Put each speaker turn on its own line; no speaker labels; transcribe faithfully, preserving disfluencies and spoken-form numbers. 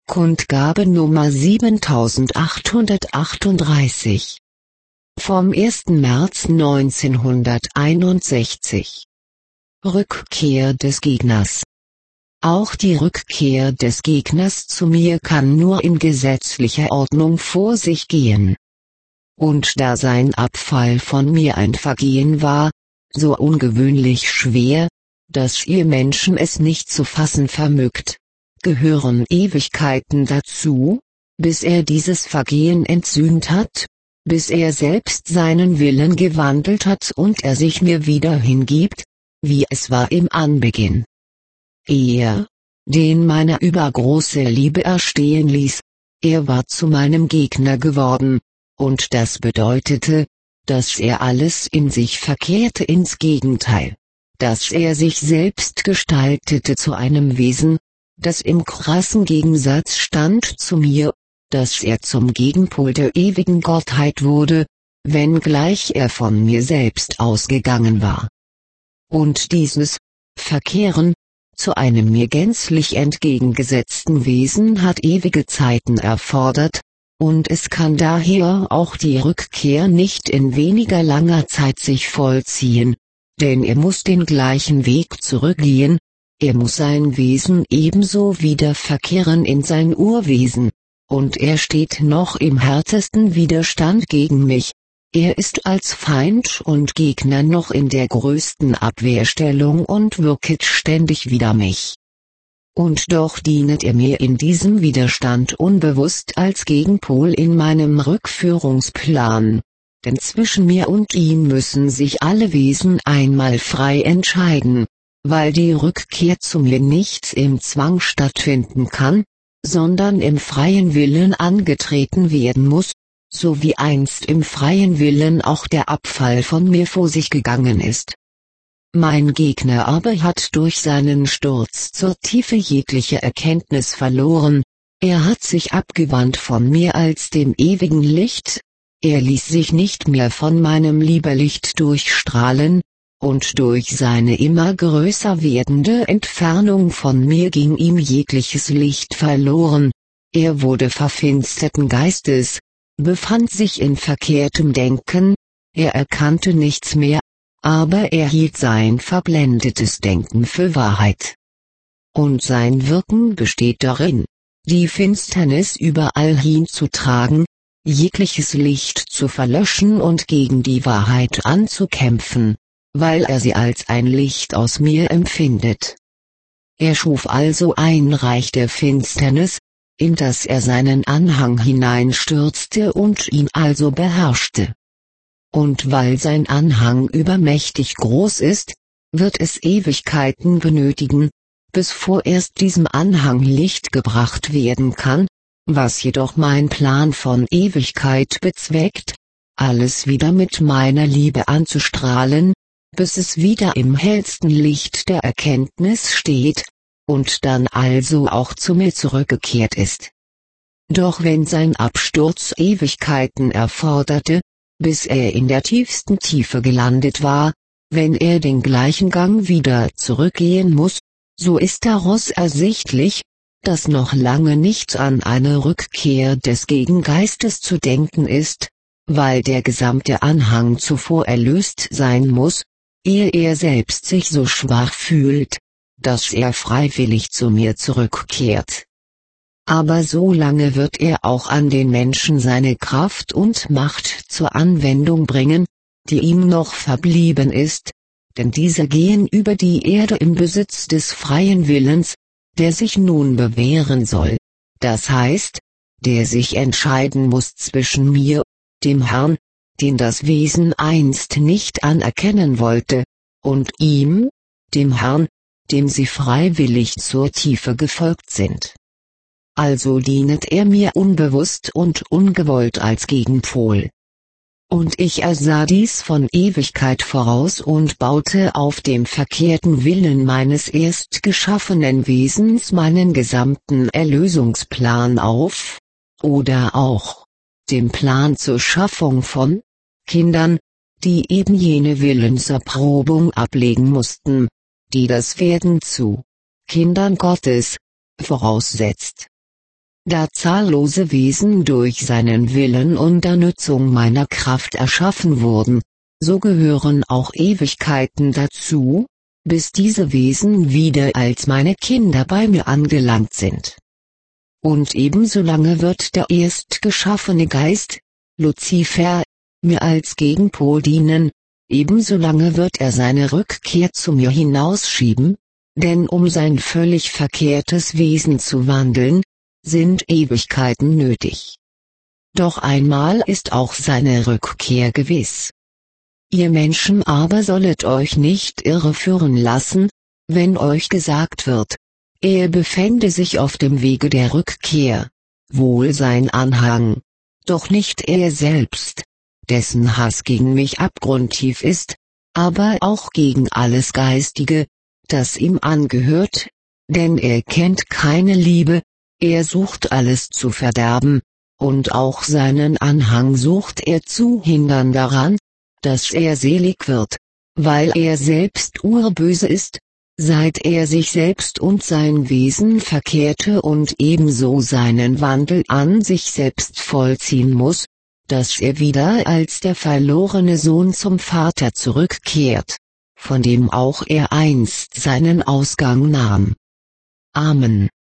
Kundgabe Nummer siebentausendachthundertachtunddreißig. Vom ersten März neunzehnhunderteinundsechzig. Rückkehr des Gegners. Auch die Rückkehr des Gegners zu mir kann nur in gesetzlicher Ordnung vor sich gehen. Und da sein Abfall von mir ein Vergehen war, so ungewöhnlich schwer, dass ihr Menschen es nicht zu fassen vermögt, gehören Ewigkeiten dazu, bis er dieses Vergehen entsühnt hat, bis er selbst seinen Willen gewandelt hat und er sich mir wieder hingibt, wie es war im Anbeginn. Er, den meine übergroße Liebe erstehen ließ, er war zu meinem Gegner geworden, und das bedeutete, dass er alles in sich verkehrte ins Gegenteil, dass er sich selbst gestaltete zu einem Wesen, das im krassen Gegensatz stand zu mir, dass er zum Gegenpol der ewigen Gottheit wurde, wenngleich er von mir selbst ausgegangen war. Und dieses Verkehren zu einem mir gänzlich entgegengesetzten Wesen hat ewige Zeiten erfordert, und es kann daher auch die Rückkehr nicht in weniger langer Zeit sich vollziehen, denn er muss den gleichen Weg zurückgehen, er muss sein Wesen ebenso wieder verkehren in sein Urwesen, und er steht noch im härtesten Widerstand gegen mich, er ist als Feind und Gegner noch in der größten Abwehrstellung und wirket ständig wider mich. Und doch dienet er mir in diesem Widerstand unbewusst als Gegenpol in meinem Rückführungsplan, denn zwischen mir und ihm müssen sich alle Wesen einmal frei entscheiden, weil die Rückkehr zu mir nicht im Zwang stattfinden kann, sondern im freien Willen angetreten werden muss, so wie einst im freien Willen auch der Abfall von mir vor sich gegangen ist. Mein Gegner aber hat durch seinen Sturz zur Tiefe jegliche Erkenntnis verloren, er hat sich abgewandt von mir als dem ewigen Licht, er ließ sich nicht mehr von meinem Liebelicht durchstrahlen, und durch seine immer größer werdende Entfernung von mir ging ihm jegliches Licht verloren, er wurde verfinsterten Geistes, befand sich in verkehrtem Denken, er erkannte nichts mehr, aber er hielt sein verblendetes Denken für Wahrheit. Und sein Wirken besteht darin, die Finsternis überall hinzutragen, jegliches Licht zu verlöschen und gegen die Wahrheit anzukämpfen, weil er sie als ein Licht aus mir empfindet. Er schuf also ein Reich der Finsternis, in das er seinen Anhang hineinstürzte und ihn also beherrschte. Und weil sein Anhang übermächtig groß ist, wird es Ewigkeiten benötigen, bis vorerst diesem Anhang Licht gebracht werden kann, was jedoch mein Plan von Ewigkeit bezweckt, alles wieder mit meiner Liebe anzustrahlen, bis es wieder im hellsten Licht der Erkenntnis steht, und dann also auch zu mir zurückgekehrt ist. Doch wenn sein Absturz Ewigkeiten erforderte, bis er in der tiefsten Tiefe gelandet war, wenn er den gleichen Gang wieder zurückgehen muss, so ist daraus ersichtlich, dass noch lange nicht an eine Rückkehr des Gegengeistes zu denken ist, weil der gesamte Anhang zuvor erlöst sein muss, ehe er selbst sich so schwach fühlt, dass er freiwillig zu mir zurückkehrt. Aber so lange wird er auch an den Menschen seine Kraft und Macht zur Anwendung bringen, die ihm noch verblieben ist, denn diese gehen über die Erde im Besitz des freien Willens, der sich nun bewähren soll, das heißt, der sich entscheiden muss zwischen mir, dem Herrn, den das Wesen einst nicht anerkennen wollte, und ihm, dem Herrn, dem sie freiwillig zur Tiefe gefolgt sind. Also dienet er mir unbewusst und ungewollt als Gegenpol. Und ich ersah dies von Ewigkeit voraus und baute auf dem verkehrten Willen meines erst geschaffenen Wesens meinen gesamten Erlösungsplan auf, oder auch dem Plan zur Schaffung von Kindern, die eben jene Willenserprobung ablegen mussten, die das Werden zu Kindern Gottes voraussetzt. da zahllose Wesen durch seinen Willen unter Nutzung meiner Kraft erschaffen wurden, so gehören auch Ewigkeiten dazu, bis diese Wesen wieder als meine Kinder bei mir angelangt sind. Und ebenso lange wird der erstgeschaffene Geist, Luzifer, mir als Gegenpol dienen, ebenso lange wird er seine Rückkehr zu mir hinausschieben, denn um sein völlig verkehrtes Wesen zu wandeln, sind Ewigkeiten nötig. Doch einmal ist auch seine Rückkehr gewiss. Ihr Menschen aber sollet euch nicht irreführen lassen, wenn euch gesagt wird, er befände sich auf dem Wege der Rückkehr, wohl sein Anhang, doch nicht er selbst, dessen Hass gegen mich abgrundtief ist, aber auch gegen alles Geistige, das ihm angehört, denn er kennt keine Liebe, er sucht alles zu verderben, und auch seinen Anhang sucht er zu hindern daran, dass er selig wird, weil er selbst urböse ist, seit er sich selbst und sein Wesen verkehrte und ebenso seinen Wandel an sich selbst vollziehen muss, dass er wieder als der verlorene Sohn zum Vater zurückkehrt, von dem auch er einst seinen Ausgang nahm. Amen.